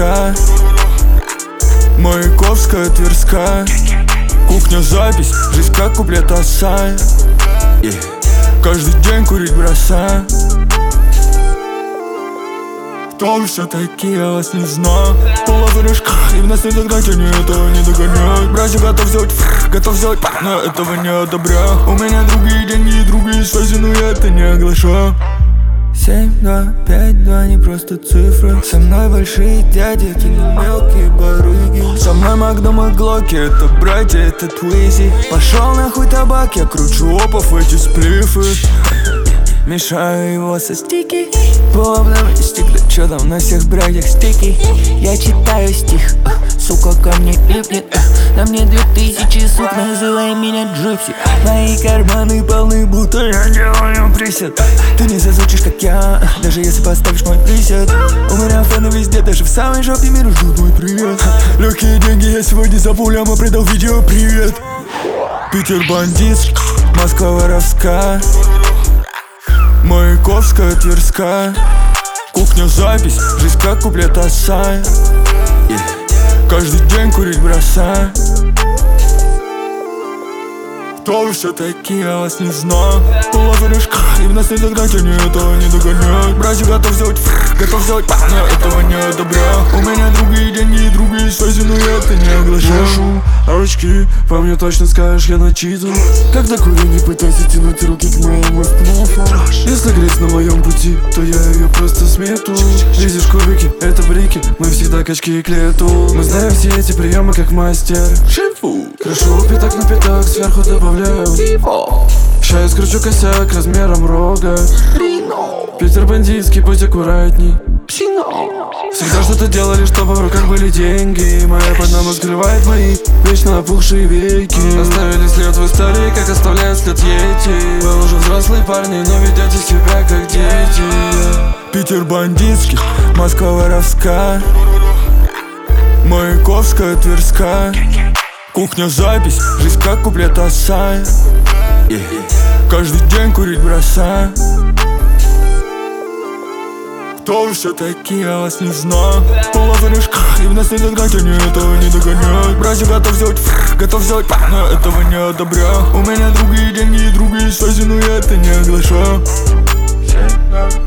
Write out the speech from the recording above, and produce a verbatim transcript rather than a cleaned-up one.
Воровская, Маяковская, Тверская. Кухня, запись, жизнь как куплет отца. yeah. Каждый день курить бросаю. Кто вы все такие, я вас не знаю. Половиночка, и в нас не догнать, они этого не догоняют. Братья, готов сделать, готов сделать, но этого не одобряю. У меня другие деньги и другие связи, но я это не оглашаю. Семь, два, пять, два, не просто цифры. Со мной большие дяди, ты не мелкие барыги. Со мной Магдом и Глоки, это братья, это Твизи. Пошел нахуй табак, я кручу опов эти сплифы. Мешаю его со стики. По стик, да чё там на всех братьях стики. Я читаю стих, сука ко мне липнет. На мне две тысячи сук, называй меня Джипси. Мои карманы полны, будто я делаю присед. Ты не зазвучишь, как я, даже если поставишь мой присед. У меня фэны везде, даже в самой жопе мира ждут мой привет. Легкие деньги, я сегодня за пуляма придал видео привет. Питер бандитский, Москва воровская, Маяковская, Тверская. Кухня, запись, жизнь как куплет отца. yeah. Каждый день курить бросаю. Кто вы все такие, я вас не знаю. Половиночка, и в нас не догнать, они этого не догоняют. Братья, готов сделать, готов сделать, но этого не одобряю. У меня другие деньги и другие связи, но я это не оглашаю. А ручки, по мне точно скажешь, я начитан. Когда курю, не пытайся тянуть руки к моему сплифу. Если грязь на моем пути, то я ее просто смету. Видишь кубики, это брики, мы всегда качки к лету. Мы знаем все эти приемы как мастер. Крашу пятак на пятак, сверху добавляю пиво. Ща я скручу косяк размером рога. Питер бандитский, будь аккуратней. Всегда что-то делали, чтобы в руках были деньги. Моя под нами скрывает мои вечно опухшие веки. Оставили след в истории, как оставляют след йети. Вы уже взрослые парни, но ведете себя как дети. Питер бандитский, Москва воровская, Маяковская, Тверская. Кухня, запись, жизнь как куплет отца. yeah. Каждый день курить бросаю. Кто вы все такие, я вас не знаю. Половиночка, и в нас не догнать, они этого не догоняют. Братья, готов сделать, готов сделать, но этого не одобряю. У меня другие деньги и другие связи, но я это не оглашаю.